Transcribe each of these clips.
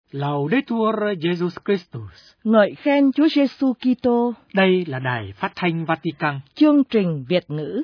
Laudetur Jesus Christus. Ngợi khen Chúa Giêsu Kitô. Đây là Đài Phát thanh Vatican. Chương trình Việt ngữ.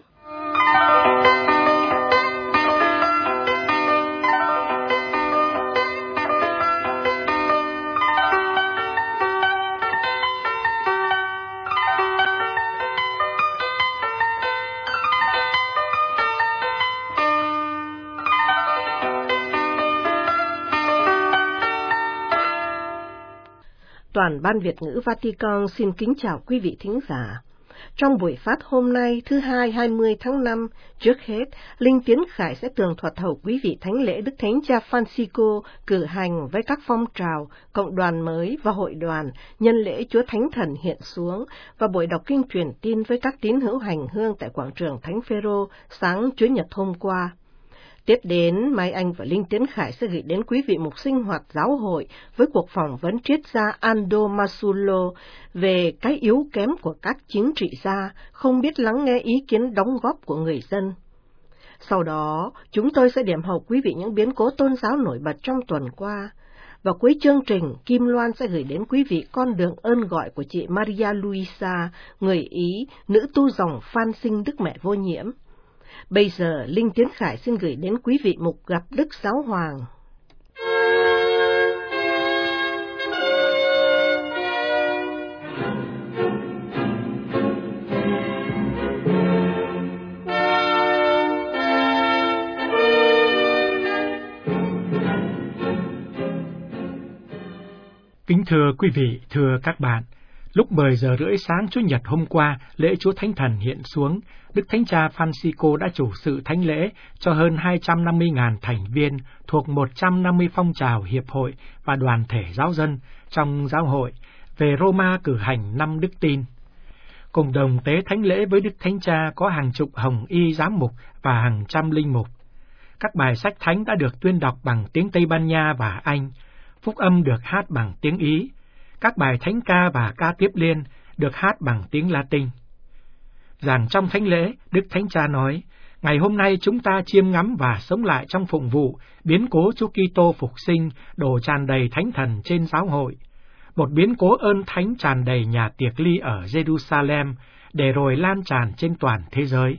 Toàn ban Việt ngữ Vatican xin kính chào quý vị thính giả. Trong buổi phát hôm nay, thứ Hai 20 tháng 5, trước hết, Linh Tiến Khải sẽ tường thuật hầu quý vị thánh lễ Đức Thánh Cha Francisco cử hành với các phong trào, cộng đoàn mới và hội đoàn nhân lễ Chúa Thánh Thần hiện xuống và buổi đọc kinh truyền tin với các tín hữu hành hương tại quảng trường Thánh Phêrô sáng Chủ nhật hôm qua. Tiếp đến, Mai Anh và Linh Tiến Khải sẽ gửi đến quý vị một sinh hoạt giáo hội với cuộc phỏng vấn triết gia Aldo Masulo về cái yếu kém của các chính trị gia không biết lắng nghe ý kiến đóng góp của người dân. Sau đó, chúng tôi sẽ điểm hầu quý vị những biến cố tôn giáo nổi bật trong tuần qua. Và cuối chương trình, Kim Loan sẽ gửi đến quý vị con đường ơn gọi của chị Maria Luisa, người Ý, nữ tu dòng Phan Sinh Đức Mẹ Vô Nhiễm. Bây giờ, Linh Tiến Khải xin gửi đến quý vị mục Gặp Đức Giáo Hoàng. Kính thưa quý vị, thưa các bạn, lúc 10 giờ rưỡi sáng Chủ nhật hôm qua, lễ Chúa Thánh Thần hiện xuống, Đức Thánh Cha Francisco đã chủ sự thánh lễ cho hơn 250.000 thành viên thuộc 150 phong trào, hiệp hội và đoàn thể giáo dân trong giáo hội về Roma cử hành năm Đức Tin. Cùng đồng tế thánh lễ với Đức Thánh Cha có hàng chục hồng y giám mục và hàng trăm linh mục. Các bài sách thánh đã được tuyên đọc bằng tiếng Tây Ban Nha và Anh, phúc âm được hát bằng tiếng Ý. Các bài thánh ca và ca tiếp liên được hát bằng tiếng Latin. Giảng trong thánh lễ, Đức Thánh Cha nói, ngày hôm nay chúng ta chiêm ngắm và sống lại trong phụng vụ biến cố Chúa Kitô phục sinh đổ tràn đầy Thánh Thần trên giáo hội, một biến cố ơn thánh tràn đầy nhà tiệc ly ở Jerusalem để rồi lan tràn trên toàn thế giới.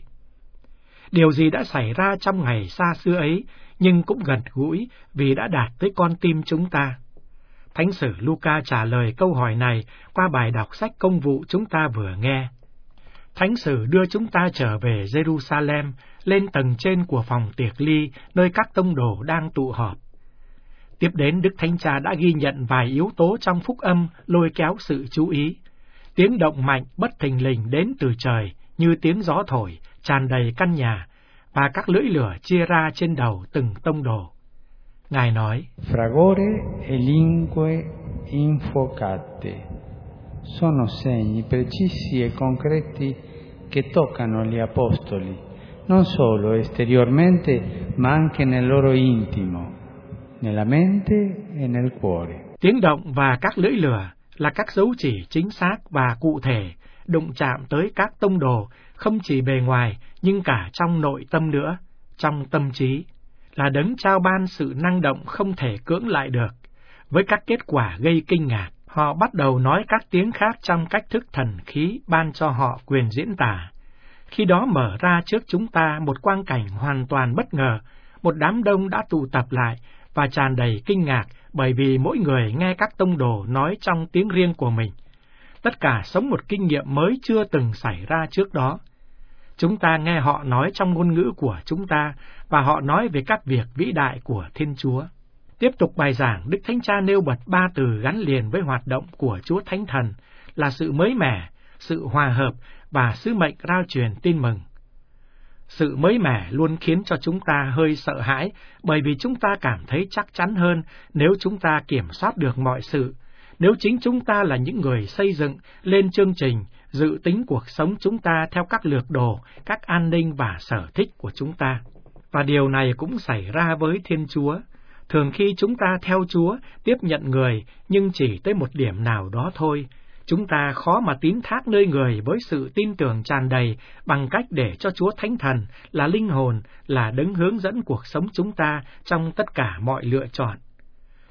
Điều gì đã xảy ra trong ngày xa xưa ấy, nhưng cũng gần gũi vì đã đạt tới con tim chúng ta. Thánh sử Luca trả lời câu hỏi này qua bài đọc sách công vụ chúng ta vừa nghe. Thánh sử đưa chúng ta trở về Jerusalem, lên tầng trên của phòng tiệc ly, nơi các tông đồ đang tụ họp. Tiếp đến, Đức Thánh Cha đã ghi nhận vài yếu tố trong phúc âm lôi kéo sự chú ý. Tiếng động mạnh bất thình lình đến từ trời, như tiếng gió thổi, tràn đầy căn nhà, và các lưỡi lửa chia ra trên đầu từng tông đồ. Ngài nói, Fragore e lingue infuocate sono segni precisi e concreti che toccano gli apostoli, non solo esteriormente ma anche nel loro intimo, nella mente e nel cuore. Tiếng động và các lưỡi lửa là các dấu chỉ chính xác và cụ thể, đụng chạm tới các tông đồ, không chỉ bề ngoài nhưng cả trong nội tâm nữa, trong tâm trí, là đấng trao ban sự năng động không thể cưỡng lại được. Với các kết quả gây kinh ngạc, họ bắt đầu nói các tiếng khác trong cách thức thần khí ban cho họ quyền diễn tả. Khi đó mở ra trước chúng ta một quang cảnh hoàn toàn bất ngờ, một đám đông đã tụ tập lại và tràn đầy kinh ngạc bởi vì mỗi người nghe các tông đồ nói trong tiếng riêng của mình. Tất cả sống một kinh nghiệm mới chưa từng xảy ra trước đó. Chúng ta nghe họ nói trong ngôn ngữ của chúng ta, và họ nói về các việc vĩ đại của Thiên Chúa. Tiếp tục bài giảng, Đức Thánh Cha nêu bật 3 từ gắn liền với hoạt động của Chúa Thánh Thần là sự mới mẻ, sự hòa hợp và sứ mệnh rao truyền tin mừng. Sự mới mẻ luôn khiến cho chúng ta hơi sợ hãi, bởi vì chúng ta cảm thấy chắc chắn hơn nếu chúng ta kiểm soát được mọi sự, nếu chính chúng ta là những người xây dựng lên chương trình, dự tính cuộc sống chúng ta theo các lược đồ, các an ninh và sở thích của chúng ta. Và điều này cũng xảy ra với Thiên Chúa. Thường khi chúng ta theo Chúa, tiếp nhận người, nhưng chỉ tới một điểm nào đó thôi, chúng ta khó mà tín thác nơi người với sự tin tưởng tràn đầy bằng cách để cho Chúa Thánh Thần là linh hồn, là đấng hướng dẫn cuộc sống chúng ta trong tất cả mọi lựa chọn.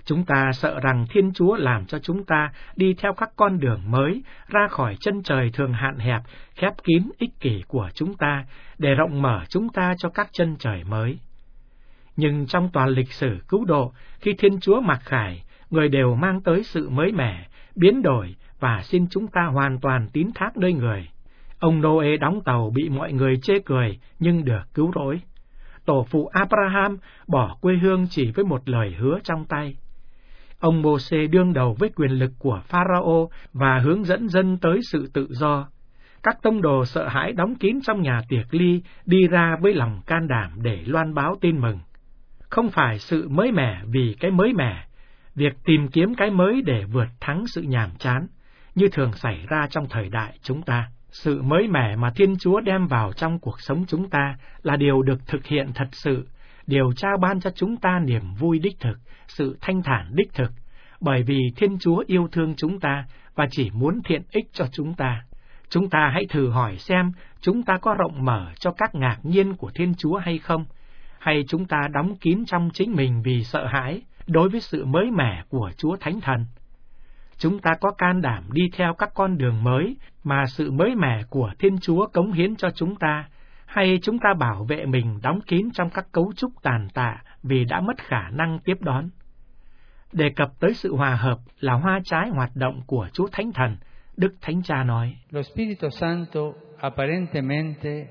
Chúng ta sợ rằng Thiên Chúa làm cho chúng ta đi theo các con đường mới, ra khỏi chân trời thường hạn hẹp, khép kín ích kỷ của chúng ta, để rộng mở chúng ta cho các chân trời mới. Nhưng trong toàn lịch sử cứu độ, khi Thiên Chúa mặc khải, người đều mang tới sự mới mẻ, biến đổi và xin chúng ta hoàn toàn tín thác nơi người. Ông Noe đóng tàu bị mọi người chê cười nhưng được cứu rỗi. Tổ phụ Abraham bỏ quê hương chỉ với một lời hứa trong tay. Ông Mô-sê đương đầu với quyền lực của Pharaoh và hướng dẫn dân tới sự tự do. Các tông đồ sợ hãi đóng kín trong nhà tiệc ly, đi ra với lòng can đảm để loan báo tin mừng. Không phải sự mới mẻ vì cái mới mẻ, việc tìm kiếm cái mới để vượt thắng sự nhàm chán, như thường xảy ra trong thời đại chúng ta. Sự mới mẻ mà Thiên Chúa đem vào trong cuộc sống chúng ta là điều được thực hiện thật sự, điều trao ban cho chúng ta niềm vui đích thực, sự thanh thản đích thực, bởi vì Thiên Chúa yêu thương chúng ta và chỉ muốn thiện ích cho chúng ta. Chúng ta hãy thử hỏi xem chúng ta có rộng mở cho các ngạc nhiên của Thiên Chúa hay không, hay chúng ta đóng kín trong chính mình vì sợ hãi đối với sự mới mẻ của Chúa Thánh Thần. Chúng ta có can đảm đi theo các con đường mới mà sự mới mẻ của Thiên Chúa cống hiến cho chúng ta, hay chúng ta bảo vệ mình đóng kín trong các cấu trúc tàn tạ vì đã mất khả năng tiếp đón? Đề cập tới sự hòa hợp là hoa trái hoạt động của Chúa Thánh Thần, Đức Thánh Cha nói: Lo Spirito Santo apparentemente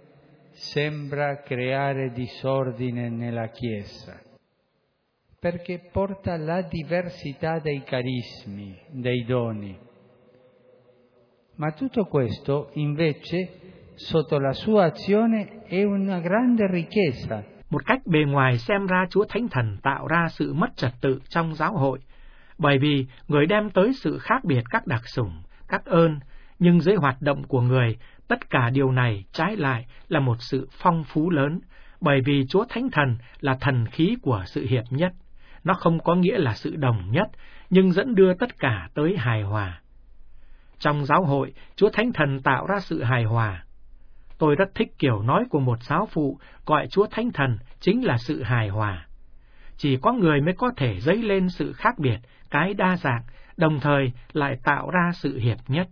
sembra creare disordine nella Chiesa, perché porta la diversità dei carismi, dei doni. Ma tutto questo, invece, sotto la sua azione è una grande ricchezza. Một cách bề ngoài xem ra Chúa Thánh Thần tạo ra sự mất trật tự trong giáo hội, bởi vì người đem tới sự khác biệt các đặc sủng, các ơn, nhưng dưới hoạt động của người, tất cả điều này trái lại là một sự phong phú lớn, bởi vì Chúa Thánh Thần là thần khí của sự hiệp nhất. Nó không có nghĩa là sự đồng nhất, nhưng dẫn đưa tất cả tới hài hòa. Trong giáo hội, Chúa Thánh Thần tạo ra sự hài hòa. Tôi rất thích kiểu nói của một giáo phụ gọi Chúa Thánh Thần chính là sự hài hòa. Chỉ có người mới có thể dấy lên sự khác biệt, cái đa dạng, đồng thời lại tạo ra sự hiệp nhất.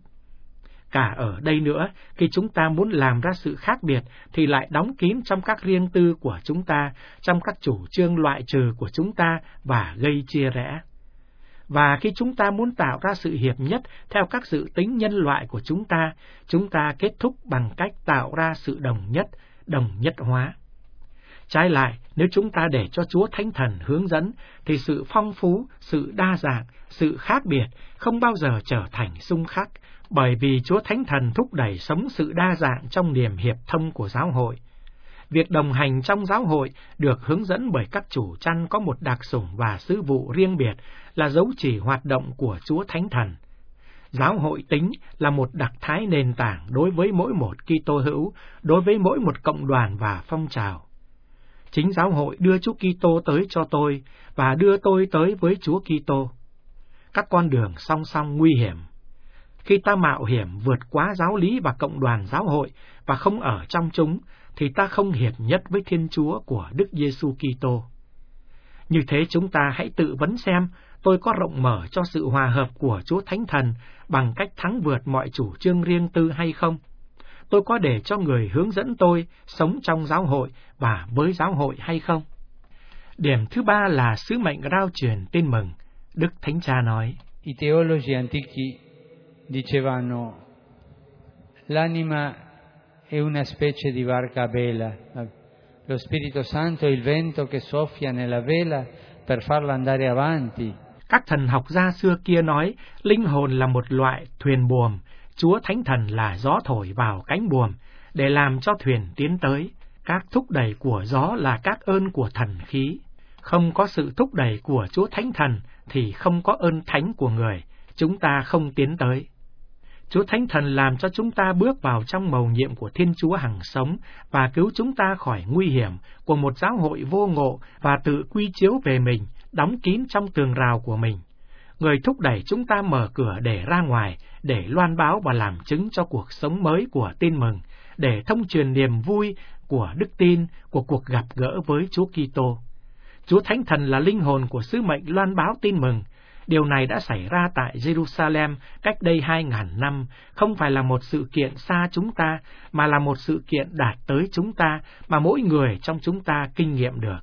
Cả ở đây nữa, khi chúng ta muốn làm ra sự khác biệt thì lại đóng kín trong các riêng tư của chúng ta, trong các chủ trương loại trừ của chúng ta và gây chia rẽ. Và khi chúng ta muốn tạo ra sự hiệp nhất theo các dự tính nhân loại của chúng ta kết thúc bằng cách tạo ra sự đồng nhất hóa. Trái lại, nếu chúng ta để cho Chúa Thánh Thần hướng dẫn, thì sự phong phú, sự đa dạng, sự khác biệt không bao giờ trở thành xung khắc, bởi vì Chúa Thánh Thần thúc đẩy sống sự đa dạng trong niềm hiệp thông của giáo hội. Việc đồng hành trong giáo hội được hướng dẫn bởi các chủ chăn có một đặc sủng và sứ vụ riêng biệt là dấu chỉ hoạt động của Chúa Thánh Thần. Giáo hội tính là một đặc thái nền tảng đối với mỗi một Kitô hữu, đối với mỗi một cộng đoàn và phong trào. Chính giáo hội đưa Chúa Kitô tới cho tôi và đưa tôi tới với Chúa Kitô. Các con đường song song nguy hiểm. Khi ta mạo hiểm vượt quá giáo lý và cộng đoàn giáo hội và không ở trong chúng, thì ta không hiệp nhất với Thiên Chúa của Đức Giêsu Kitô. Như thế chúng ta hãy tự vấn xem tôi có rộng mở cho sự hòa hợp của Chúa Thánh Thần bằng cách thắng vượt mọi chủ trương riêng tư hay không? Tôi có để cho người hướng dẫn tôi sống trong giáo hội và với giáo hội hay không? Điểm thứ ba là sứ mệnh rao truyền tin mừng. Đức Thánh Cha nói: I teologi antichi dicevano l'anima è una specie di barca a vela. Lo Spirito Santo è il vento che soffia nella vela per farla andare avanti. Các thần học gia xưa kia nói, linh hồn là một loại thuyền buồm, Chúa Thánh Thần là gió thổi vào cánh buồm để làm cho thuyền tiến tới. Các thúc đẩy của gió là các ơn của thần khí. Không có sự thúc đẩy của Chúa Thánh Thần thì không có ơn thánh của người, chúng ta không tiến tới. Chúa Thánh Thần làm cho chúng ta bước vào trong mầu nhiệm của Thiên Chúa hằng sống và cứu chúng ta khỏi nguy hiểm của một giáo hội vô ngộ và tự quy chiếu về mình, đóng kín trong tường rào của mình. Người thúc đẩy chúng ta mở cửa để ra ngoài, để loan báo và làm chứng cho cuộc sống mới của tin mừng, để thông truyền niềm vui của đức tin, của cuộc gặp gỡ với Chúa Kitô. Chúa Thánh Thần là linh hồn của sứ mệnh loan báo tin mừng. Điều này đã xảy ra tại Jerusalem cách đây 2.000 năm, không phải là một sự kiện xa chúng ta, mà là một sự kiện đạt tới chúng ta, mà mỗi người trong chúng ta kinh nghiệm được.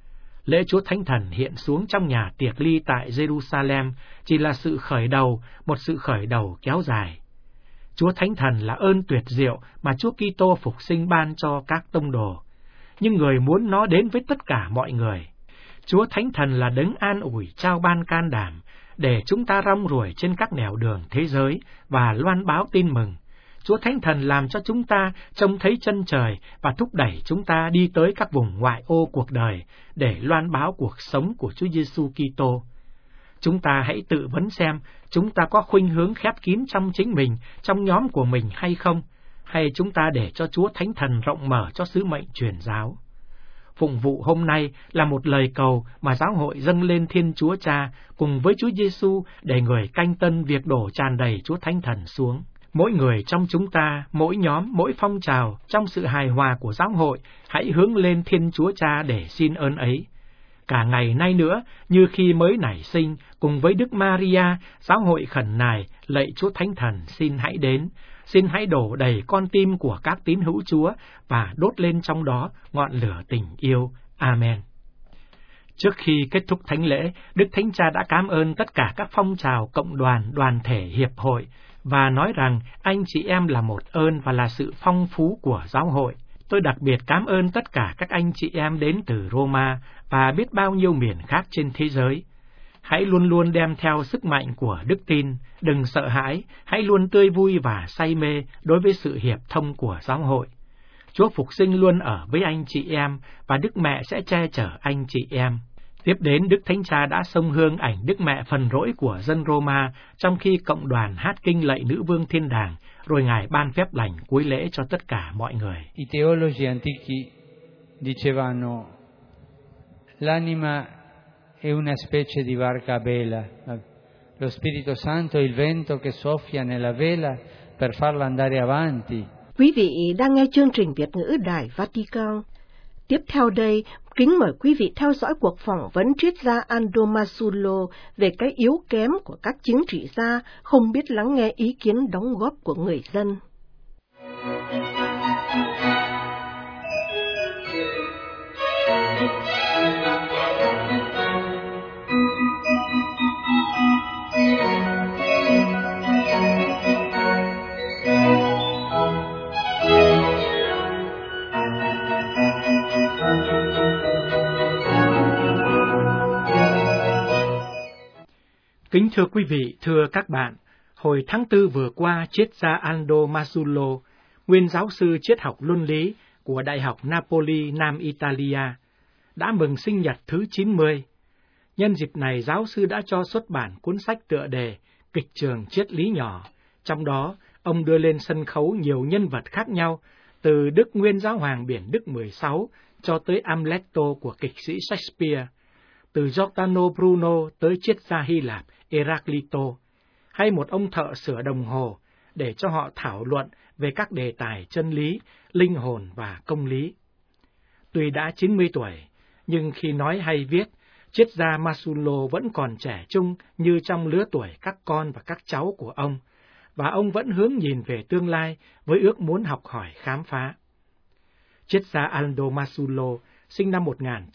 Lễ Chúa Thánh Thần hiện xuống trong nhà tiệc ly tại Jerusalem chỉ là sự khởi đầu, một sự khởi đầu kéo dài. Chúa Thánh Thần là ơn tuyệt diệu mà Chúa Kitô phục sinh ban cho các tông đồ, nhưng người muốn nó đến với tất cả mọi người. Chúa Thánh Thần là đấng an ủi trao ban can đảm, để chúng ta rong ruổi trên các nẻo đường thế giới và loan báo tin mừng. Chúa Thánh Thần làm cho chúng ta trông thấy chân trời và thúc đẩy chúng ta đi tới các vùng ngoại ô cuộc đời để loan báo cuộc sống của Chúa Giêsu Kitô. Chúng ta hãy tự vấn xem chúng ta có khuynh hướng khép kín trong chính mình, trong nhóm của mình hay không, hay chúng ta để cho Chúa Thánh Thần rộng mở cho sứ mệnh truyền giáo. Phụng vụ hôm nay là một lời cầu mà giáo hội dâng lên Thiên Chúa Cha cùng với Chúa Giêsu để người canh tân việc đổ tràn đầy Chúa Thánh Thần xuống. Mỗi người trong chúng ta, mỗi nhóm, mỗi phong trào trong sự hài hòa của giáo hội hãy hướng lên Thiên Chúa Cha để xin ơn ấy. Cả ngày nay nữa, như khi mới nảy sinh, cùng với Đức Maria, giáo hội khẩn nài lạy Chúa Thánh Thần xin hãy đến, xin hãy đổ đầy con tim của các tín hữu Chúa và đốt lên trong đó ngọn lửa tình yêu. Amen. Trước khi kết thúc thánh lễ, Đức Thánh Cha đã cảm ơn tất cả các phong trào, cộng đoàn, đoàn thể, hiệp hội và nói rằng anh chị em là một ơn và là sự phong phú của giáo hội. Tôi đặc biệt cảm ơn tất cả các anh chị em đến từ Roma và biết bao nhiêu miền khác trên thế giới. Hãy luôn luôn đem theo sức mạnh của đức tin, đừng sợ hãi, hãy luôn tươi vui và say mê đối với sự hiệp thông của giáo hội. Chúa Phục Sinh luôn ở với anh chị em và Đức Mẹ sẽ che chở anh chị em. Tiếp đến, Đức Thánh Cha đã xông hương ảnh Đức Mẹ phần rỗi của dân Roma trong khi cộng đoàn hát kinh lạy Nữ Vương Thiên Đàng, rồi Ngài ban phép lành cuối lễ cho tất cả mọi người. I teologi antichi dicevano: l'anima è una specie di barca a vela, lo Spirito Santo è il vento che soffia nella vela per farla andare avanti. Quý vị đang nghe chương trình Việt ngữ Đài Vatican. Tiếp theo đây, kính mời quý vị theo dõi cuộc phỏng vấn triết gia Aldo Masullo về cái yếu kém của các chính trị gia không biết lắng nghe ý kiến đóng góp của người dân. Kính thưa quý vị, thưa các bạn, hồi tháng 4 vừa qua, triết gia Aldo Masullo, nguyên giáo sư triết học luân lý của Đại học Napoli, Nam Italia, đã mừng sinh nhật thứ 90. Nhân dịp này, giáo sư đã cho xuất bản cuốn sách tựa đề Kịch trường triết lý nhỏ. Trong đó, ông đưa lên sân khấu nhiều nhân vật khác nhau, từ Đức Nguyên Giáo Hoàng Biển Đức 16 cho tới Amleto của kịch sĩ Shakespeare, từ Giordano Bruno tới triết gia Hy Lạp Heraclito, hay một ông thợ sửa đồng hồ, để cho họ thảo luận về các đề tài chân lý, linh hồn và công lý. Tuy đã 90 tuổi, nhưng khi nói hay viết, triết gia Masullo vẫn còn trẻ trung như trong lứa tuổi các con và các cháu của ông, và ông vẫn hướng nhìn về tương lai với ước muốn học hỏi khám phá. Triết gia Aldo Masullo sinh năm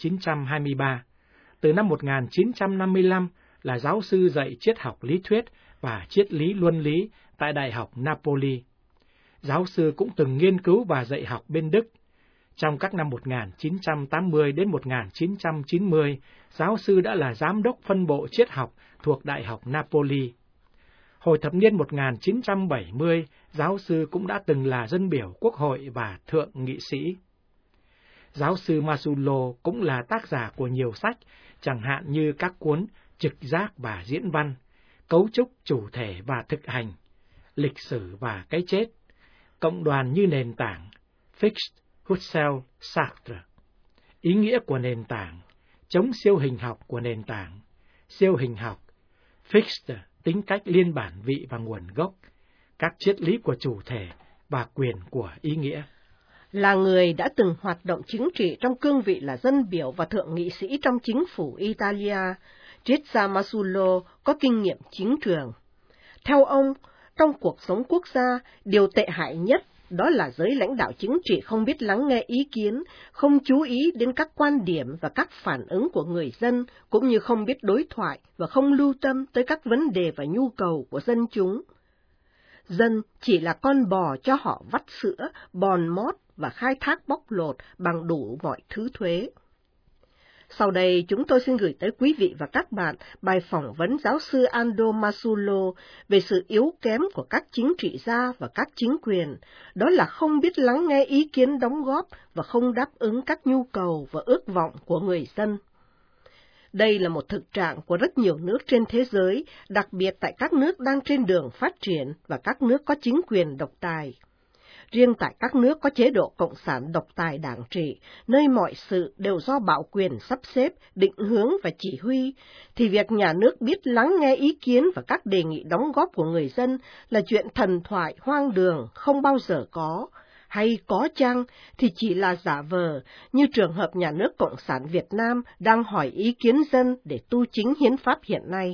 1923. Từ năm 1955 là giáo sư dạy triết học lý thuyết và triết lý luân lý tại Đại học Napoli. Giáo sư cũng từng nghiên cứu và dạy học bên Đức. Trong các năm 1980 đến 1990, giáo sư đã là giám đốc phân bộ triết học thuộc Đại học Napoli. Hồi thập niên 1970, giáo sư cũng đã từng là dân biểu quốc hội và thượng nghị sĩ. Giáo sư Masullo cũng là tác giả của nhiều sách, chẳng hạn như các cuốn Trực giác và Diễn văn, Cấu trúc chủ thể và thực hành, Lịch sử và cái chết, Cộng đoàn như nền tảng, Fichte, Husserl, Sartre, Ý nghĩa của nền tảng, Chống siêu hình học của nền tảng, Siêu hình học, Fichte, Tính cách liên bản vị và nguồn gốc, Các triết lý của chủ thể và quyền của ý nghĩa. Là người đã từng hoạt động chính trị trong cương vị là dân biểu và thượng nghị sĩ trong chính phủ Italia, triết gia Masullo có kinh nghiệm chính trường. Theo ông, trong cuộc sống quốc gia, điều tệ hại nhất đó là giới lãnh đạo chính trị không biết lắng nghe ý kiến, không chú ý đến các quan điểm và các phản ứng của người dân, cũng như không biết đối thoại và không lưu tâm tới các vấn đề và nhu cầu của dân chúng. Dân chỉ là con bò cho họ vắt sữa, bòn mót và khai thác bóc lột bằng đủ mọi thứ thuế. Sau đây, chúng tôi xin gửi tới quý vị và các bạn bài phỏng vấn giáo sư Aldo Masullo về sự yếu kém của các chính trị gia và các chính quyền, đó là không biết lắng nghe ý kiến đóng góp và không đáp ứng các nhu cầu và ước vọng của người dân. Đây là một thực trạng của rất nhiều nước trên thế giới, đặc biệt tại các nước đang trên đường phát triển và các nước có chính quyền độc tài. Riêng tại các nước có chế độ cộng sản độc tài đảng trị, nơi mọi sự đều do bạo quyền sắp xếp, định hướng và chỉ huy, thì việc nhà nước biết lắng nghe ý kiến và các đề nghị đóng góp của người dân là chuyện thần thoại hoang đường không bao giờ có, hay có chăng thì chỉ là giả vờ, như trường hợp nhà nước Cộng sản Việt Nam đang hỏi ý kiến dân để tu chính hiến pháp hiện nay.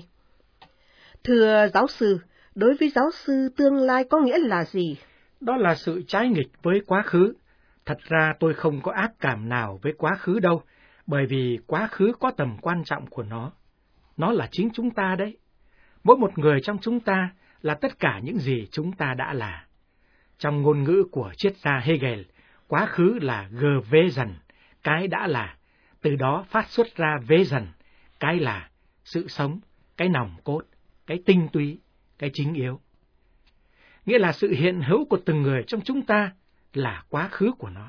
Thưa giáo sư, đối với giáo sư tương lai có nghĩa là gì? Đó là sự trái nghịch với quá khứ. Thật ra tôi không có ác cảm nào với quá khứ đâu, bởi vì quá khứ có tầm quan trọng của nó. Nó là chính chúng ta đấy. Mỗi một người trong chúng ta là tất cả những gì chúng ta đã là. Trong ngôn ngữ của triết gia Hegel, quá khứ là gewesen, cái đã là, từ đó phát xuất ra wesen, cái là, sự sống, cái nòng cốt, cái tinh túy, cái chính yếu. Nghĩa là sự hiện hữu của từng người trong chúng ta là quá khứ của nó.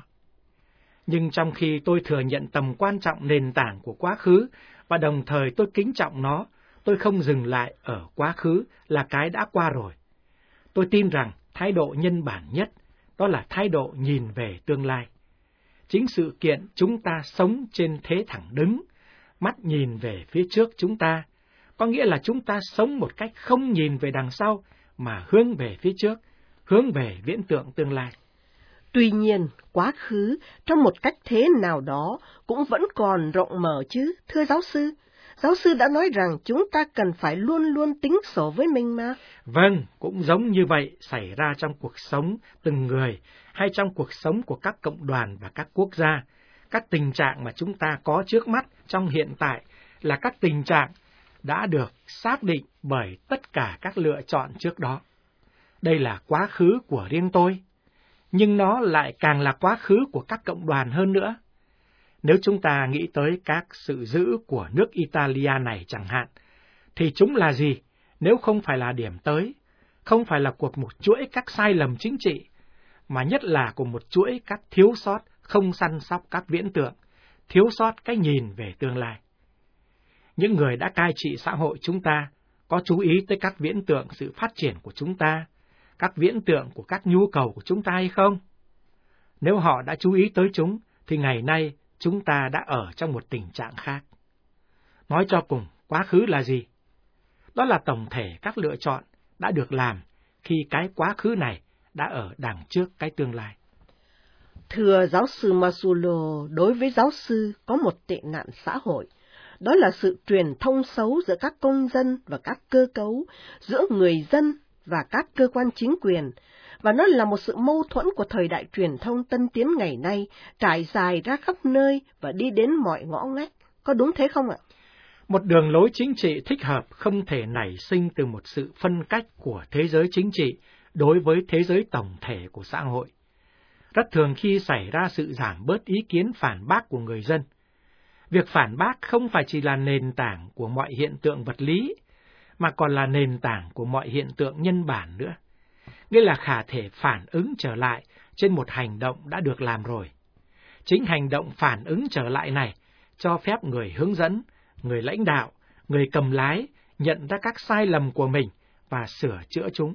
Nhưng trong khi tôi thừa nhận tầm quan trọng nền tảng của quá khứ và đồng thời tôi kính trọng nó, tôi không dừng lại ở quá khứ là cái đã qua rồi. Tôi tin rằng thái độ nhân bản nhất, đó là thái độ nhìn về tương lai. Chính sự kiện chúng ta sống trên thế thẳng đứng, mắt nhìn về phía trước chúng ta, có nghĩa là chúng ta sống một cách không nhìn về đằng sau, mà hướng về phía trước, hướng về viễn tượng tương lai. Tuy nhiên, quá khứ, trong một cách thế nào đó, cũng vẫn còn rộng mở chứ, thưa giáo sư. Giáo sư đã nói rằng chúng ta cần phải luôn luôn tính sổ với mình mà. Vâng, cũng giống như vậy xảy ra trong cuộc sống từng người, hay trong cuộc sống của các cộng đoàn và các quốc gia. Các tình trạng mà chúng ta có trước mắt trong hiện tại là các tình trạng đã được xác định bởi tất cả các lựa chọn trước đó. Đây là quá khứ của riêng tôi, nhưng nó lại càng là quá khứ của các cộng đoàn hơn nữa. Nếu chúng ta nghĩ tới các sự giữ của nước Italia này chẳng hạn, thì chúng là gì nếu không phải là điểm tới, không phải là của một chuỗi các sai lầm chính trị, mà nhất là của một chuỗi các thiếu sót không săn sóc các viễn tượng, thiếu sót cái nhìn về tương lai. Những người đã cai trị xã hội chúng ta có chú ý tới các viễn tượng sự phát triển của chúng ta, các viễn tượng của các nhu cầu của chúng ta hay không? Nếu họ đã chú ý tới chúng, thì ngày nay chúng ta đã ở trong một tình trạng khác. Nói cho cùng, quá khứ là gì? Đó là tổng thể các lựa chọn đã được làm khi cái quá khứ này đã ở đằng trước cái tương lai. Thưa giáo sư Masullo, đối với giáo sư có một tệ nạn xã hội, đó là sự truyền thông xấu giữa các công dân và các cơ cấu, giữa người dân và các cơ quan chính quyền, và nó là một sự mâu thuẫn của thời đại truyền thông tân tiến ngày nay, trải dài ra khắp nơi và đi đến mọi ngõ ngách. Có đúng thế không ạ? Một đường lối chính trị thích hợp không thể nảy sinh từ một sự phân cách của thế giới chính trị đối với thế giới tổng thể của xã hội. Rất thường khi xảy ra sự giảm bớt ý kiến phản bác của người dân, việc phản bác không phải chỉ là nền tảng của mọi hiện tượng vật lý, mà còn là nền tảng của mọi hiện tượng nhân bản nữa. Nghĩa là khả thể phản ứng trở lại trên một hành động đã được làm rồi. Chính hành động phản ứng trở lại này cho phép người hướng dẫn, người lãnh đạo, người cầm lái nhận ra các sai lầm của mình và sửa chữa chúng.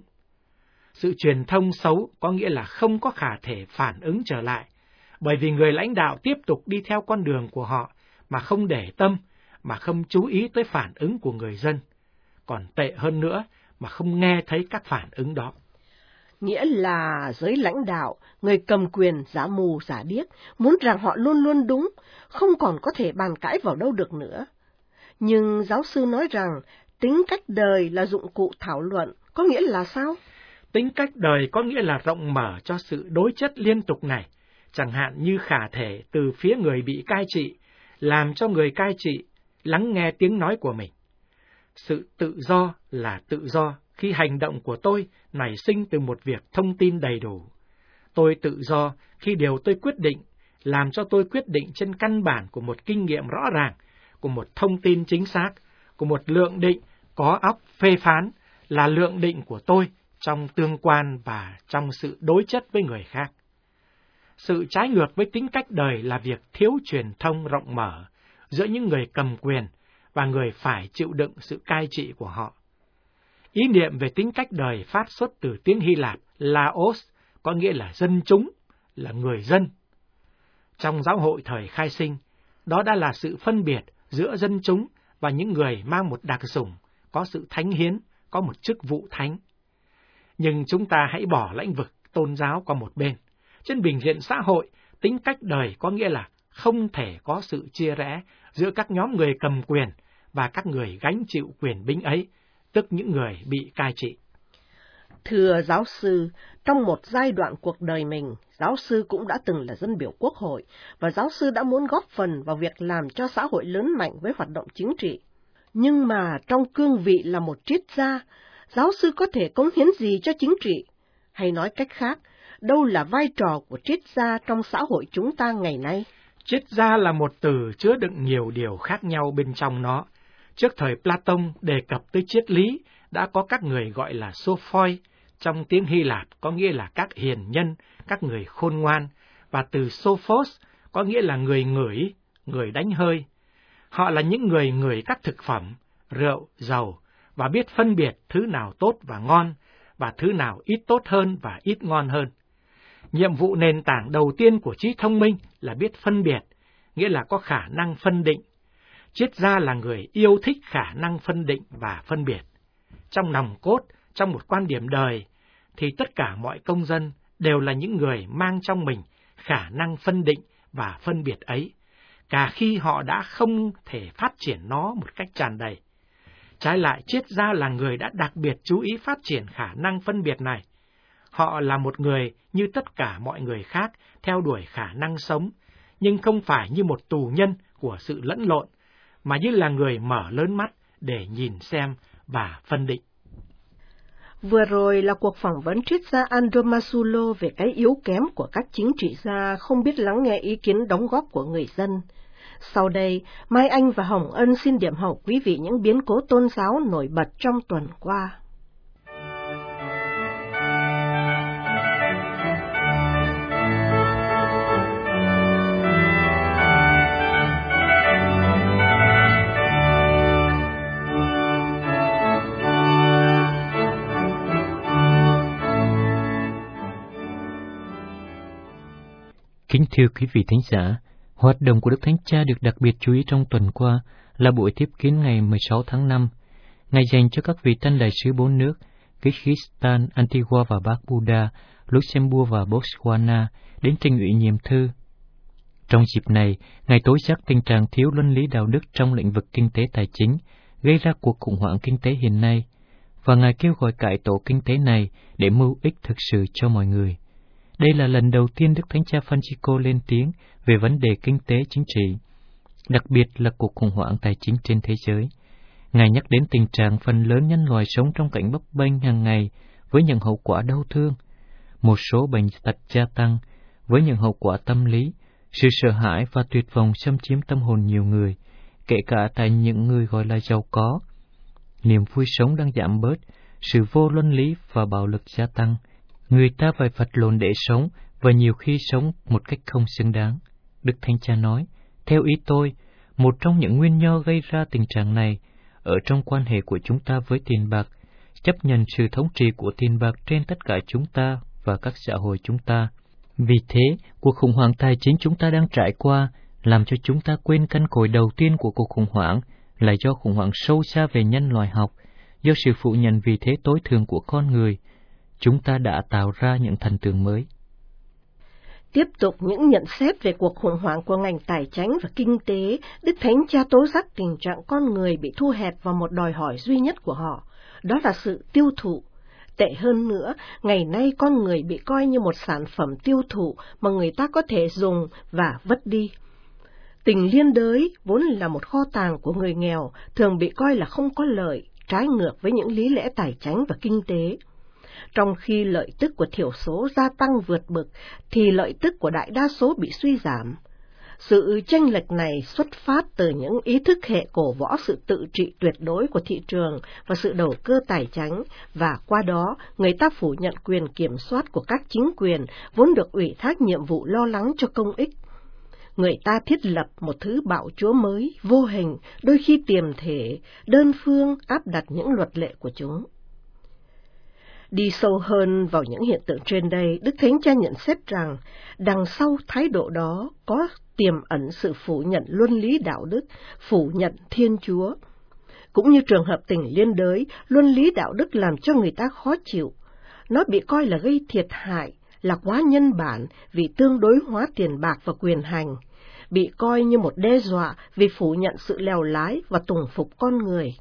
Sự truyền thông xấu có nghĩa là không có khả thể phản ứng trở lại, bởi vì người lãnh đạo tiếp tục đi theo con đường của họ mà không để tâm, mà không chú ý tới phản ứng của người dân. Còn tệ hơn nữa mà không nghe thấy các phản ứng đó. nghĩa là giới lãnh đạo, người cầm quyền giả mù giả điếc, muốn rằng họ luôn luôn đúng, không còn có thể bàn cãi vào đâu được nữa. Nhưng giáo sư nói rằng tính cách đời là dụng cụ thảo luận, có nghĩa là sao? Tính cách đời có nghĩa là rộng mở cho sự đối chất liên tục này, chẳng hạn như khả thể từ phía người bị cai trị, làm cho người cai trị lắng nghe tiếng nói của mình. Sự tự do là tự do khi hành động của tôi nảy sinh từ một việc thông tin đầy đủ. Tôi tự do khi điều tôi quyết định, làm cho tôi quyết định trên căn bản của một kinh nghiệm rõ ràng, của một thông tin chính xác, của một lượng định có óc phê phán, là lượng định của tôi trong tương quan và trong sự đối chất với người khác. Sự trái ngược với tính cách đời là việc thiếu truyền thông rộng mở giữa những người cầm quyền và người phải chịu đựng sự cai trị của họ. Ý niệm về tính cách đời phát xuất từ tiếng Hy Lạp Laos, có nghĩa là dân chúng, là người dân. Trong giáo hội thời khai sinh, đó đã là sự phân biệt giữa dân chúng và những người mang một đặc chủng, có sự thánh hiến, có một chức vụ thánh. Nhưng chúng ta hãy bỏ lĩnh vực tôn giáo qua một bên. Trên bình diện xã hội, tính cách đời có nghĩa là không thể có sự chia rẽ giữa các nhóm người cầm quyền và các người gánh chịu quyền bính ấy, tức những người bị cai trị. Thưa giáo sư, trong một giai đoạn cuộc đời mình, giáo sư cũng đã từng là dân biểu quốc hội, và giáo sư đã muốn góp phần vào việc làm cho xã hội lớn mạnh với hoạt động chính trị. Nhưng mà trong cương vị là một triết gia, giáo sư có thể cống hiến gì cho chính trị? Hay nói cách khác, đâu là vai trò của triết gia trong xã hội chúng ta ngày nay? Triết gia là một từ chứa đựng nhiều điều khác nhau bên trong nó. Trước thời Platon đề cập tới triết lý, đã có các người gọi là sophoi, trong tiếng Hy Lạp có nghĩa là các hiền nhân, các người khôn ngoan, và từ sophos có nghĩa là người ngửi, người đánh hơi. Họ là những người ngửi các thực phẩm, rượu, dầu, và biết phân biệt thứ nào tốt và ngon, và thứ nào ít tốt hơn và ít ngon hơn. Nhiệm vụ nền tảng đầu tiên của trí thông minh là biết phân biệt, nghĩa là có khả năng phân định. Triết gia là người yêu thích khả năng phân định và phân biệt. Trong nòng cốt, trong một quan điểm đời, thì tất cả mọi công dân đều là những người mang trong mình khả năng phân định và phân biệt ấy, cả khi họ đã không thể phát triển nó một cách tràn đầy. Trái lại, triết gia là người đã đặc biệt chú ý phát triển khả năng phân biệt này. Họ là một người như tất cả mọi người khác theo đuổi khả năng sống, nhưng không phải như một tù nhân của sự lẫn lộn, mà như là người mở lớn mắt để nhìn xem và phân định. Vừa rồi là cuộc phỏng vấn triết gia Andromasulo về cái yếu kém của các chính trị gia không biết lắng nghe ý kiến đóng góp của người dân. Sau đây, Mai Anh và Hồng Ân xin điểm hậu quý vị những biến cố tôn giáo nổi bật trong tuần qua. Kính thưa quý vị thính giả, hoạt động của Đức Thánh Cha được đặc biệt chú ý trong tuần qua là buổi tiếp kiến ngày 16 tháng 5, ngày dành cho các vị tân đại sứ 4 nước, Kyrgyzstan, Antigua và Barbuda, Luxembourg và Botswana, đến trình ủy nhiệm thư. Trong dịp này, Ngài tố giác tình trạng thiếu luân lý đạo đức trong lĩnh vực kinh tế tài chính, gây ra cuộc khủng hoảng kinh tế hiện nay, và Ngài kêu gọi cải tổ kinh tế này để mưu ích thực sự cho mọi người. Đây là lần đầu tiên Đức Thánh Cha Francisco lên tiếng về vấn đề kinh tế chính trị, đặc biệt là cuộc khủng hoảng tài chính trên thế giới. Ngài nhắc đến tình trạng phần lớn nhân loại sống trong cảnh bấp bênh hàng ngày với những hậu quả đau thương, một số bệnh tật gia tăng với những hậu quả tâm lý, sự sợ hãi và tuyệt vọng xâm chiếm tâm hồn nhiều người, kể cả tại những người gọi là giàu có. Niềm vui sống đang giảm bớt, sự vô luân lý và bạo lực gia tăng. Người ta phải vật lộn để sống và nhiều khi sống một cách không xứng đáng. Đức Thánh Cha nói, theo ý tôi, một trong những nguyên nhân gây ra tình trạng này ở trong quan hệ của chúng ta với tiền bạc, chấp nhận sự thống trị của tiền bạc trên tất cả chúng ta và các xã hội chúng ta. Vì thế, cuộc khủng hoảng tài chính chúng ta đang trải qua làm cho chúng ta quên căn cội đầu tiên của cuộc khủng hoảng là do khủng hoảng sâu xa về nhân loại học, do sự phủ nhận vị thế tối thượng của con người. chúng ta đã tạo ra những thần tượng mới. Tiếp tục những nhận xét về cuộc khủng hoảng của ngành tài chính và kinh tế, Đức Thánh Cha tố giác tình trạng con người bị thu hẹp vào một đòi hỏi duy nhất của họ, đó là sự tiêu thụ. Tệ hơn nữa, ngày nay con người bị coi như một sản phẩm tiêu thụ mà người ta có thể dùng và vứt đi. Tình liên đới, vốn là một kho tàng của người nghèo, thường bị coi là không có lợi, trái ngược với những lý lẽ tài chính và kinh tế. Trong khi lợi tức của thiểu số gia tăng vượt bậc, thì lợi tức của đại đa số bị suy giảm. Sự chênh lệch này xuất phát từ những ý thức hệ cổ võ sự tự trị tuyệt đối của thị trường và sự đầu cơ tài chính, và qua đó người ta phủ nhận quyền kiểm soát của các chính quyền vốn được ủy thác nhiệm vụ lo lắng cho công ích. Người ta thiết lập một thứ bạo chúa mới, vô hình, đôi khi tiềm thể, đơn phương áp đặt những luật lệ của chúng. Đi sâu hơn vào những hiện tượng trên đây, Đức Thánh Cha nhận xét rằng, đằng sau thái độ đó có tiềm ẩn sự phủ nhận luân lý đạo đức, phủ nhận Thiên Chúa. Cũng như trường hợp tình liên đới, luân lý đạo đức làm cho người ta khó chịu. Nó bị coi là gây thiệt hại, là quá nhân bản vì tương đối hóa tiền bạc và quyền hành, bị coi như một đe dọa vì phủ nhận sự lèo lái và tùng phục con người.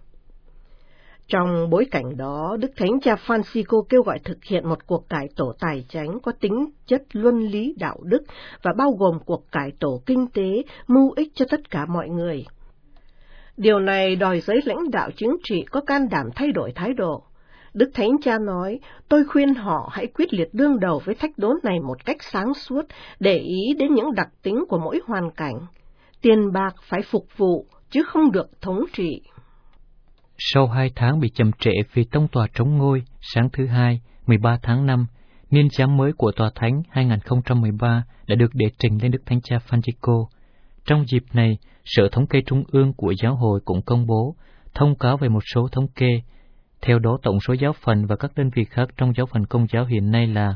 Trong bối cảnh đó, Đức Thánh Cha Francisco kêu gọi thực hiện một cuộc cải tổ tài chính có tính chất luân lý đạo đức và bao gồm cuộc cải tổ kinh tế, mưu ích cho tất cả mọi người. Điều này đòi giới lãnh đạo chính trị có can đảm thay đổi thái độ. Đức Thánh Cha nói, tôi khuyên họ hãy quyết liệt đương đầu với thách đố này một cách sáng suốt, để ý đến những đặc tính của mỗi hoàn cảnh. Tiền bạc phải phục vụ, chứ không được thống trị. Sau 2 tháng bị chậm trễ vì tông tòa trống ngôi, sáng thứ Hai, 13 tháng 5, niên giám mới của Tòa Thánh 2013 đã được đệ trình lên Đức Thánh Cha Francisco. Trong dịp này, Sở Thống kê Trung ương của Giáo hội cũng công bố, thông cáo về một số thống kê. Theo đó, tổng số giáo phận và các đơn vị khác trong giáo phận Công giáo hiện nay là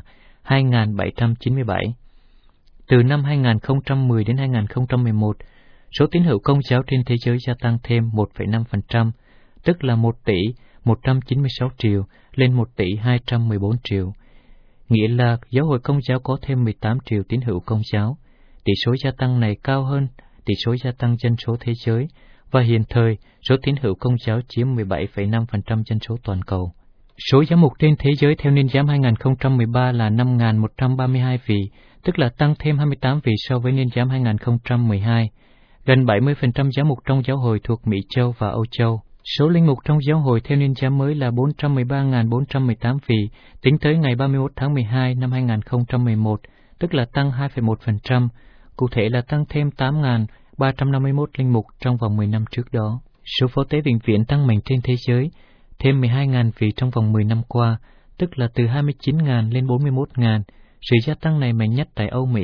2.797. Từ năm 2010 đến 2011, số tín hữu Công giáo trên thế giới gia tăng thêm 1,5%, tức là 1 tỷ 196 triệu lên 1 tỷ 214 triệu. Nghĩa là giáo hội Công giáo có thêm 18 triệu tín hữu Công giáo. Tỷ số gia tăng này cao hơn tỷ số gia tăng dân số thế giới, và hiện thời số tín hữu Công giáo chiếm 17,5% dân số toàn cầu. Số giám mục trên thế giới theo niên giám 2013 là 5.132 vị, tức là tăng thêm 28 vị so với niên giám 2012. Gần 70% giám mục trong giáo hội thuộc Mỹ Châu và Âu Châu. Số linh mục trong giáo hội theo niên giám mới là 413.418 vị, tính tới ngày 31 tháng 12 năm 2011, tức là tăng 2,1%, cụ thể là tăng thêm 8.351 linh mục trong vòng 10 năm trước đó. Số phó tế bệnh viện tăng mạnh trên thế giới, thêm 12.000 vị trong vòng 10 năm qua, tức là từ 29.000 lên 41.000. Sự gia tăng này mạnh nhất tại Âu Mỹ,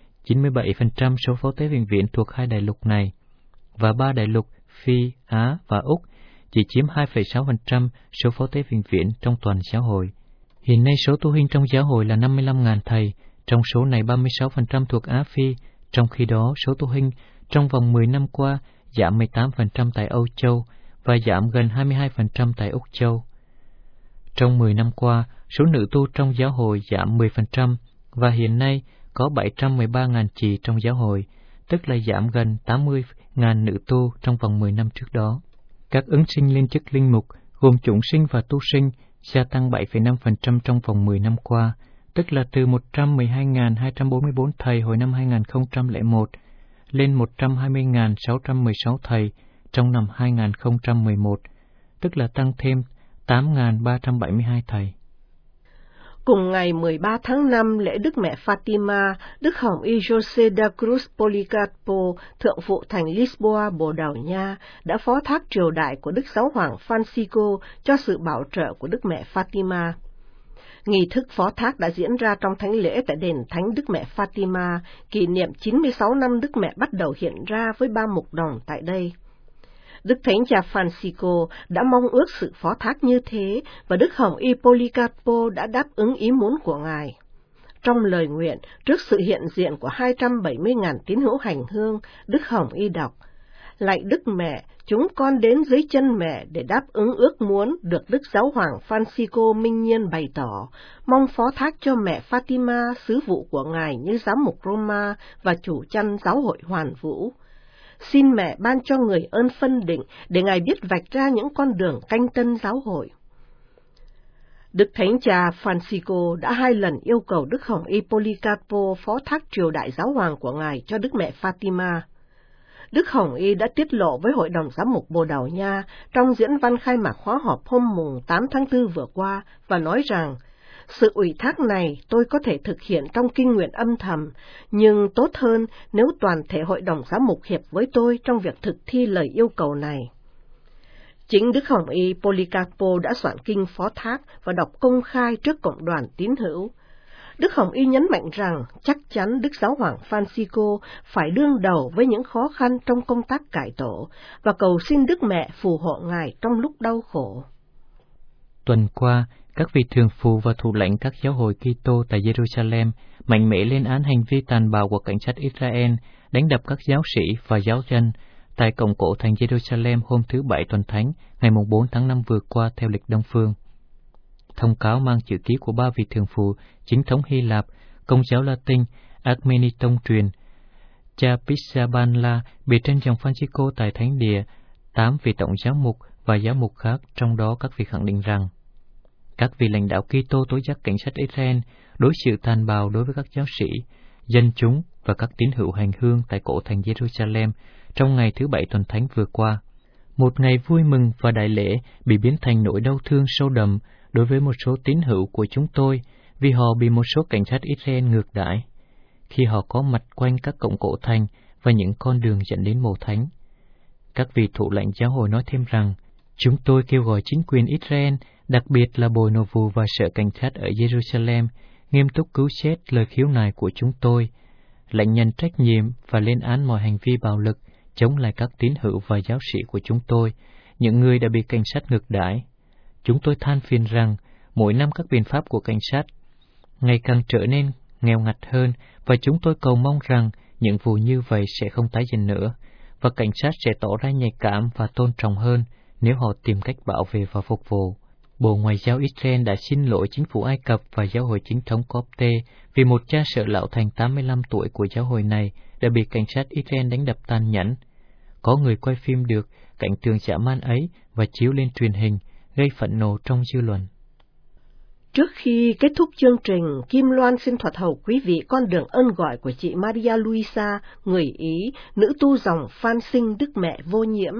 97% số phó tế bệnh viện thuộc 2 đại lục này, và 3 đại lục Phi, Á và Úc chỉ chiếm 2,6% số phó tế bệnh viện trong toàn giáo hội. Hiện nay số tu huynh trong giáo hội là 55.000 thầy, trong số này 36% thuộc Á Phi, trong khi đó số tu huynh trong vòng 10 năm qua giảm 18% tại Âu Châu và giảm gần 22% tại Úc Châu. Trong 10 năm qua, số nữ tu trong giáo hội giảm 10% và hiện nay có 713.000 chị trong giáo hội, tức là giảm gần 80.000 nữ tu trong vòng 10 năm trước đó. Các ứng sinh lên chức linh mục, gồm chủng sinh và tu sinh, gia tăng 7,5% trong vòng 10 năm qua, tức là từ 112.244 thầy hồi năm 2001 lên 120.616 thầy trong năm 2011, tức là tăng thêm 8.372 thầy. Cùng ngày 13 tháng 5, lễ Đức Mẹ Fatima, Đức Hồng Y José da Cruz Policarpo, Thượng phụ thành Lisboa, Bồ Đào Nha, đã phó thác triều đại của Đức Giáo hoàng Francisco cho sự bảo trợ của Đức Mẹ Fatima. Nghi thức phó thác đã diễn ra trong thánh lễ tại đền Thánh Đức Mẹ Fatima, kỷ niệm 96 năm Đức Mẹ bắt đầu hiện ra với 3 mục đồng tại đây. Đức Thánh Cha Francisco đã mong ước sự phó thác như thế, và Đức Hồng Y Policarpo đã đáp ứng ý muốn của Ngài. Trong lời nguyện, trước sự hiện diện của 270.000 tín hữu hành hương, Đức Hồng Y đọc: Lạy Đức Mẹ, chúng con đến dưới chân mẹ để đáp ứng ước muốn được Đức Giáo hoàng Francisco minh nhiên bày tỏ, mong phó thác cho mẹ Fatima sứ vụ của Ngài như giám mục Roma và chủ chăn giáo hội Hoàn Vũ. Xin mẹ ban cho người ơn phân định để Ngài biết vạch ra những con đường canh tân giáo hội. Đức Thánh Cha Francisco đã 2 lần yêu cầu Đức Hồng Y Policarpo phó thác triều đại giáo hoàng của Ngài cho Đức Mẹ Fatima. Đức Hồng Y đã tiết lộ với Hội đồng Giám mục Bồ Đào Nha trong diễn văn khai mạc khóa họp hôm mùng 8 tháng 4 vừa qua và nói rằng, sự ủy thác này tôi có thể thực hiện trong kinh nguyện âm thầm, nhưng tốt hơn nếu toàn thể Hội đồng Giám mục hiệp với tôi trong việc thực thi lời yêu cầu này. Chính Đức Hồng Y Policarpo đã soạn kinh phó thác và đọc công khai trước cộng đoàn tín hữu. Đức Hồng Y nhấn mạnh rằng chắc chắn Đức Giáo hoàng Francisco phải đương đầu với những khó khăn trong công tác cải tổ và cầu xin Đức Mẹ phù hộ Ngài trong lúc đau khổ. Tuần qua, các vị thường phụ và thủ lãnh các giáo hội Kitô tại Jerusalem mạnh mẽ lên án hành vi tàn bạo của cảnh sát Israel đánh đập các giáo sĩ và giáo dân tại cổng cổ thành Jerusalem hôm thứ Bảy tuần thánh, ngày 4 tháng 5 vừa qua theo lịch Đông Phương. Thông cáo mang chữ ký của 3 vị thường phụ chính thống Hy Lạp, Công giáo Latin, Armeni tông truyền, cha Pisabanla bị trên dòng Francisco tại Thánh Địa, 8 vị tổng giáo mục và giáo mục khác, trong đó các vị khẳng định rằng các vị lãnh đạo Kitô tố giác cảnh sát Israel đối xử tàn bạo đối với các giáo sĩ, dân chúng và các tín hữu hành hương tại cổ thành Jerusalem trong ngày thứ Bảy tuần thánh vừa qua. Một ngày vui mừng và đại lễ bị biến thành nỗi đau thương sâu đậm đối với một số tín hữu của chúng tôi vì họ bị một số cảnh sát Israel ngược đãi khi họ có mặt quanh các cổng cổ thành và những con đường dẫn đến mồ thánh. Các vị thủ lãnh giáo hội nói thêm rằng, chúng tôi kêu gọi chính quyền Israel, đặc biệt là Bộ Nội vụ và Sở Cảnh sát ở Jerusalem, nghiêm túc cứu xét lời khiếu nại của chúng tôi, lãnh nhận trách nhiệm và lên án mọi hành vi bạo lực chống lại các tín hữu và giáo sĩ của chúng tôi, những người đã bị cảnh sát ngược đãi. Chúng tôi than phiền rằng mỗi năm các biện pháp của cảnh sát ngày càng trở nên nghèo ngặt hơn, và chúng tôi cầu mong rằng những vụ như vậy sẽ không tái diễn nữa, và cảnh sát sẽ tỏ ra nhạy cảm và tôn trọng hơn nếu họ tìm cách bảo vệ và phục vụ. Bộ Ngoại giao Israel đã xin lỗi chính phủ Ai Cập và giáo hội chính thống Copte vì một cha sở lão thành 85 tuổi của giáo hội này đã bị cảnh sát Israel đánh đập tàn nhẫn. Có người quay phim được cảnh tượng dã man ấy và chiếu lên truyền hình, gây phẫn nộ trong dư luận. Trước khi kết thúc chương trình, Kim Loan xin thuật hầu quý vị con đường ơn gọi của chị Maria Luisa, người Ý, nữ tu dòng Phan Sinh Đức Mẹ Vô Nhiễm.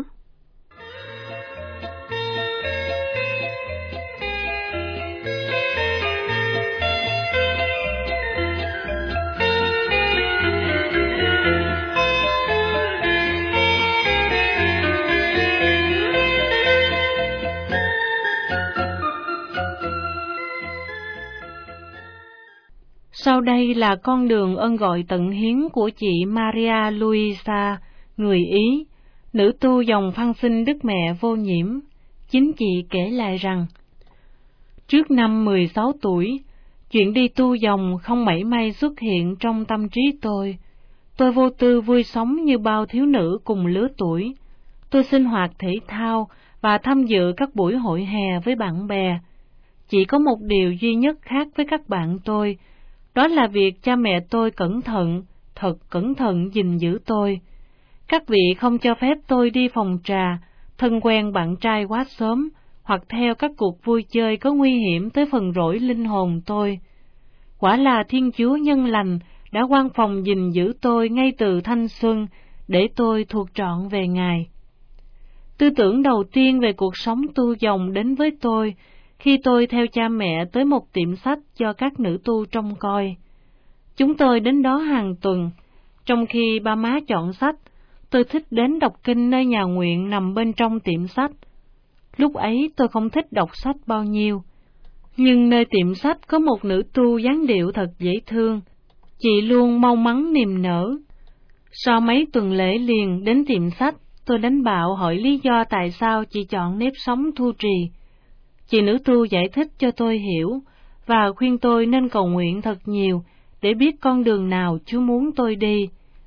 Sau đây là con đường ơn gọi tận hiến của chị Maria Luisa, người Ý, nữ tu dòng Phan Sinh Đức Mẹ Vô Nhiễm. Chính chị kể lại rằng, trước năm 16 tuổi, chuyện đi tu dòng không mảy may xuất hiện trong tâm trí tôi. Tôi vô tư vui sống như bao thiếu nữ cùng lứa tuổi. Tôi sinh hoạt thể thao và tham dự các buổi hội hè với bạn bè. Chỉ có một điều duy nhất khác với các bạn tôi, đó là việc cha mẹ tôi cẩn thận, thật cẩn thận gìn giữ tôi. Các vị không cho phép tôi đi phòng trà, thân quen bạn trai quá sớm, hoặc theo các cuộc vui chơi có nguy hiểm tới phần rỗi linh hồn tôi. Quả là Thiên Chúa nhân lành đã quan phòng gìn giữ tôi ngay từ thanh xuân, để tôi thuộc trọn về Ngài. Tư tưởng đầu tiên về cuộc sống tu dòng đến với tôi khi tôi theo cha mẹ tới một tiệm sách cho các nữ tu trông coi. Chúng tôi đến đó hàng tuần. Trong khi ba má chọn sách, tôi thích đến đọc kinh nơi nhà nguyện nằm bên trong tiệm sách. Lúc ấy tôi không thích đọc sách bao nhiêu, nhưng nơi tiệm sách có một nữ tu dáng điệu thật dễ thương. Chị luôn mau mắn niềm nở. Sau mấy tuần lễ liền đến tiệm sách, tôi đánh bạo hỏi lý do tại sao chị chọn nếp sống thu trì. Chị nữ tu giải thích cho tôi hiểu và khuyên tôi nên cầu nguyện thật nhiều để biết con đường nào Chúa muốn tôi đi.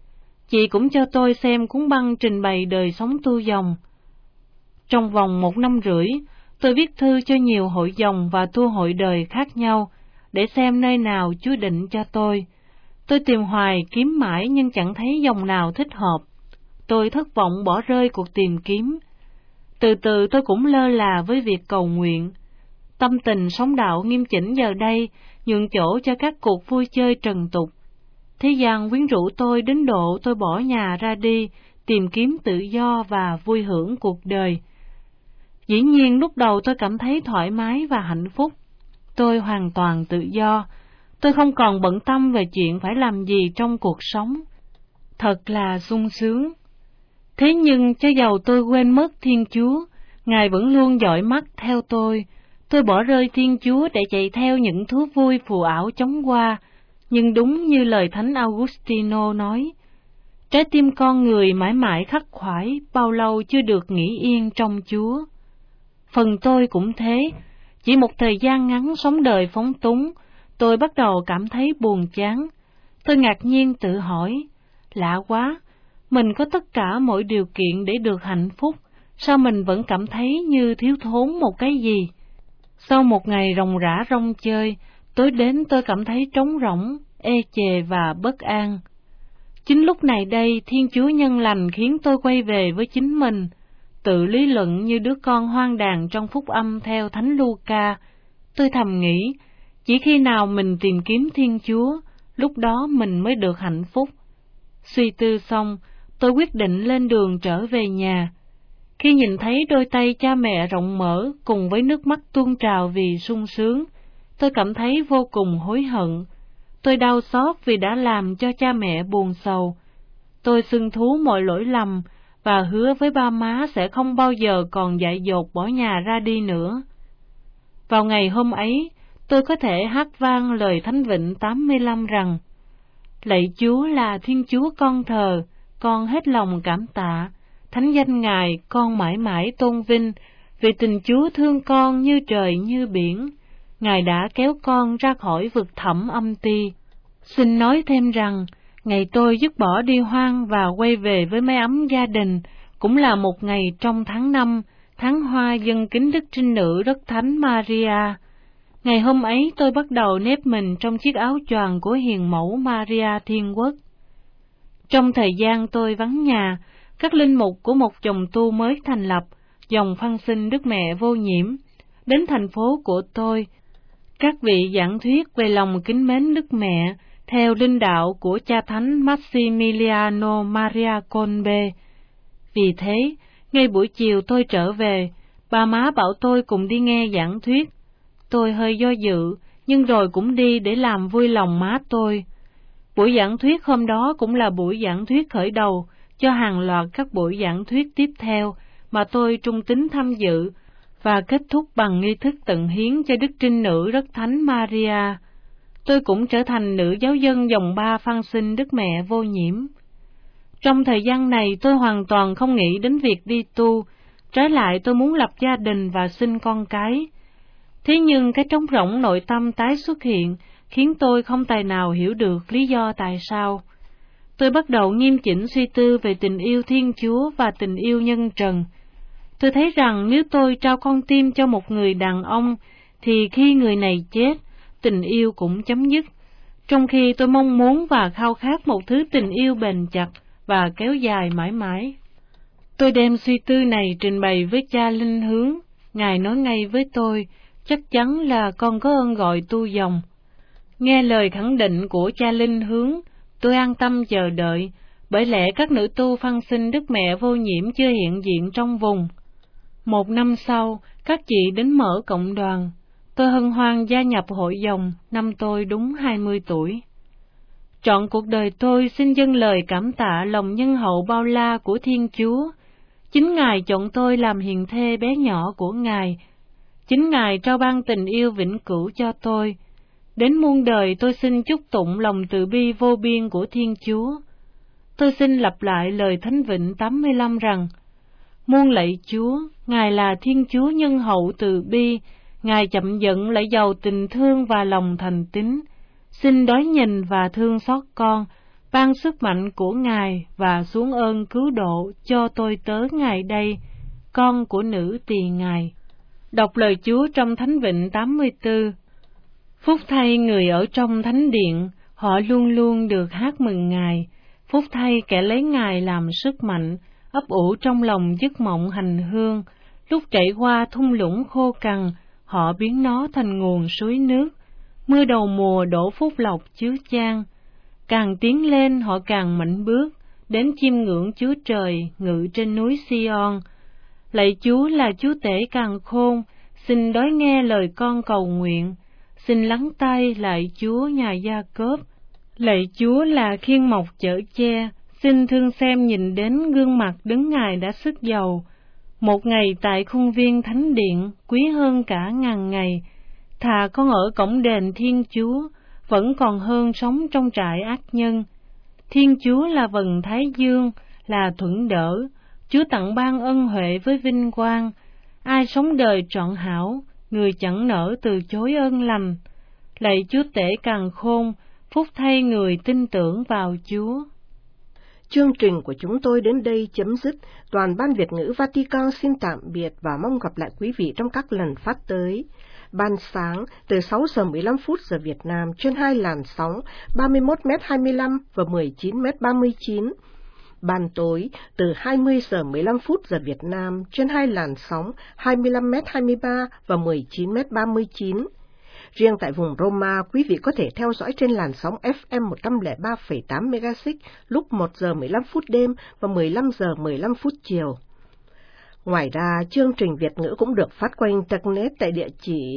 Chị cũng cho tôi xem cuốn băng trình bày đời sống tu dòng. Trong vòng 1 năm rưỡi, tôi viết thư cho nhiều hội dòng và tu hội đời khác nhau, để xem nơi nào Chúa định cho tôi. Tôi tìm hoài kiếm mãi nhưng chẳng thấy dòng nào thích hợp. Tôi thất vọng bỏ rơi cuộc tìm kiếm. Từ từ tôi cũng lơ là với việc cầu nguyện. Tâm tình sống đạo nghiêm chỉnh giờ đây nhường chỗ cho các cuộc vui chơi trần tục. Thế gian quyến rũ tôi đến độ tôi bỏ nhà ra đi, tìm kiếm tự do và vui hưởng cuộc đời. Dĩ nhiên lúc đầu tôi cảm thấy thoải mái và hạnh phúc. Tôi hoàn toàn tự do. Tôi không còn bận tâm về chuyện phải làm gì trong cuộc sống. Thật là sung sướng. Thế nhưng cho dầu tôi quên mất Thiên Chúa, Ngài vẫn luôn dõi mắt theo tôi. Tôi bỏ rơi Thiên Chúa để chạy theo những thú vui phù ảo chóng qua. Nhưng đúng như lời Thánh Augustino nói, trái tim con người mãi mãi khắc khoải, bao lâu chưa được nghỉ yên trong Chúa. Phần tôi cũng thế, chỉ một thời gian ngắn sống đời phóng túng, tôi bắt đầu cảm thấy buồn chán. Tôi ngạc nhiên tự hỏi, lạ quá, mình có tất cả mọi điều kiện để được hạnh phúc, sao mình vẫn cảm thấy như thiếu thốn một cái gì? Sau một ngày ròng rã rong chơi, tối đến tôi cảm thấy trống rỗng, ê chề và bất an. Chính lúc này đây, Thiên Chúa nhân lành khiến tôi quay về với chính mình, tự lý luận như đứa con hoang đàn trong phúc âm theo Thánh Luca. Tôi thầm nghĩ, chỉ khi nào mình tìm kiếm Thiên Chúa, lúc đó mình mới được hạnh phúc. Suy tư xong, tôi quyết định lên đường trở về nhà. Khi nhìn thấy đôi tay cha mẹ rộng mở cùng với nước mắt tuôn trào vì sung sướng, tôi cảm thấy vô cùng hối hận. Tôi đau xót vì đã làm cho cha mẹ buồn sầu. Tôi xưng thú mọi lỗi lầm và hứa với ba má sẽ không bao giờ còn dại dột bỏ nhà ra đi nữa. Vào ngày hôm ấy, tôi có thể hát vang lời Thánh Vịnh 85 rằng: Lạy Chúa là Thiên Chúa con thờ, con hết lòng cảm tạ. Thánh danh Ngài con mãi mãi tôn vinh, vì tình Chúa thương con như trời như biển. Ngài đã kéo con ra khỏi vực thẳm âm ti. Xin nói thêm rằng, ngày tôi dứt bỏ đi hoang và quay về với mái ấm gia đình, cũng là một ngày trong tháng 5, tháng Hoa dâng kính Đức Trinh Nữ Rất Thánh Maria. Ngày hôm ấy tôi bắt đầu nếp mình trong chiếc áo choàng của Hiền Mẫu Maria Thiên Quốc. Trong thời gian tôi vắng nhà, các linh mục của một dòng tu mới thành lập, dòng Phan Sinh Đức Mẹ Vô Nhiễm, đến thành phố của tôi. Các vị giảng thuyết về lòng kính mến Đức Mẹ, theo linh đạo của cha Thánh Maximiliano Maria Kolbe. Vì thế, ngay buổi chiều tôi trở về, ba má bảo tôi cùng đi nghe giảng thuyết. Tôi hơi do dự, nhưng rồi cũng đi để làm vui lòng má tôi. Buổi giảng thuyết hôm đó cũng là buổi giảng thuyết khởi đầu cho hàng loạt các buổi giảng thuyết tiếp theo mà tôi trung tín tham dự, và kết thúc bằng nghi thức tận hiến cho Đức Trinh Nữ Rất Thánh Maria. Tôi cũng trở thành nữ giáo dân dòng 3 Phan Sinh Đức Mẹ Vô Nhiễm. Trong thời gian này tôi hoàn toàn không nghĩ đến việc đi tu, trái lại tôi muốn lập gia đình và sinh con cái. Thế nhưng cái trống rỗng nội tâm tái xuất hiện, khiến tôi không tài nào hiểu được lý do tại sao. Tôi bắt đầu nghiêm chỉnh suy tư về tình yêu Thiên Chúa và tình yêu nhân trần. Tôi thấy rằng nếu tôi trao con tim cho một người đàn ông, thì khi người này chết, tình yêu cũng chấm dứt, trong khi tôi mong muốn và khao khát một thứ tình yêu bền chặt và kéo dài mãi mãi. Tôi đem suy tư này trình bày với cha Linh Hướng. Ngài nói ngay với tôi, chắc chắn là con có ơn gọi tu dòng. Nghe lời khẳng định của cha Linh Hướng, tôi an tâm chờ đợi, bởi lẽ các nữ tu Phan Sinh Đức Mẹ Vô Nhiễm chưa hiện diện trong vùng. 1 năm sau, các chị đến mở cộng đoàn. Tôi hân hoan gia nhập hội dòng, năm tôi đúng 20 tuổi. Trọn cuộc đời tôi xin dâng lời cảm tạ lòng nhân hậu bao la của Thiên Chúa. Chính Ngài chọn tôi làm hiền thê bé nhỏ của Ngài. Chính Ngài trao ban tình yêu vĩnh cửu cho tôi. Đến muôn đời tôi xin chúc tụng lòng từ bi vô biên của Thiên Chúa. Tôi xin lặp lại lời Thánh Vịnh 85 rằng: Muôn lạy Chúa, Ngài là Thiên Chúa nhân hậu từ bi, Ngài chậm giận lại giàu tình thương và lòng thành tín. Xin đói nhìn và thương xót con, ban sức mạnh của Ngài và xuống ơn cứu độ cho tôi tớ Ngài đây, con của nữ tỳ Ngài. Đọc lời Chúa trong Thánh Vịnh 84. Phúc thay người ở trong thánh điện, họ luôn luôn được hát mừng Ngài. Phúc thay kẻ lấy Ngài làm sức mạnh, ấp ủ trong lòng giấc mộng hành hương. Lúc chạy qua thung lũng khô cằn, họ biến nó thành nguồn suối nước. Mưa đầu mùa đổ phúc lộc chứa chan. Càng tiến lên họ càng mạnh bước, đến chiêm ngưỡng Chúa Trời ngự trên núi Sion. Lạy Chúa là Chúa tể càn khôn, xin đói nghe lời con cầu nguyện. Xin lắng tai lạy Chúa nhà Gia-cốp. Lạy Chúa là khiên mộc chở che, xin thương xem nhìn đến gương mặt đấng Ngài đã sức giàu. Một ngày tại khuôn viên thánh điện quý hơn cả ngàn ngày. Thà con ở cổng đền Thiên Chúa, vẫn còn hơn sống trong trại ác nhân. Thiên Chúa là vầng thái dương, là thuận đỡ. Chúa tặng ban ân huệ với vinh quang. Ai sống đời trọn hảo, người chẳng nỡ từ chối ơn lành. Lạy Chúa tể càn khôn, phúc thay người tin tưởng vào Chúa. Chương trình của chúng tôi đến đây chấm dứt. Toàn ban Việt ngữ Vatican xin tạm biệt và mong gặp lại quý vị trong các lần phát tới. Ban sáng từ 6 giờ 15 phút giờ Việt Nam trên 2 làn sóng 31m25 và 19m39. Ban tối từ 20 giờ 15 phút giờ Việt Nam trên 2 làn sóng 25m23 và 19m39. Riêng tại vùng Roma, quý vị có thể theo dõi trên làn sóng FM 103,8 MHz lúc 1 giờ 15 phút đêm và 15 giờ 15 phút chiều. Ngoài ra, chương trình Việt ngữ cũng được phát qua Internet tại địa chỉ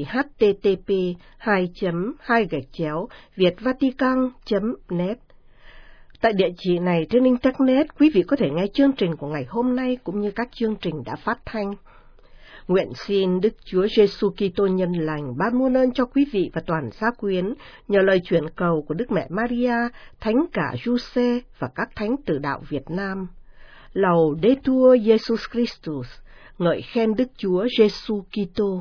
http://vietvatican.net. Tại địa chỉ này trên Internet, quý vị có thể nghe chương trình của ngày hôm nay cũng như các chương trình đã phát thanh. Nguyện xin Đức Chúa Giêsu Kitô nhân lành ban muôn ơn cho quý vị và toàn gia quyến nhờ lời chuyển cầu của Đức Mẹ Maria, Thánh cả Giuse và các thánh tử đạo Việt Nam. Laudetur Jesus Christus, ngợi khen Đức Chúa Giêsu Kitô.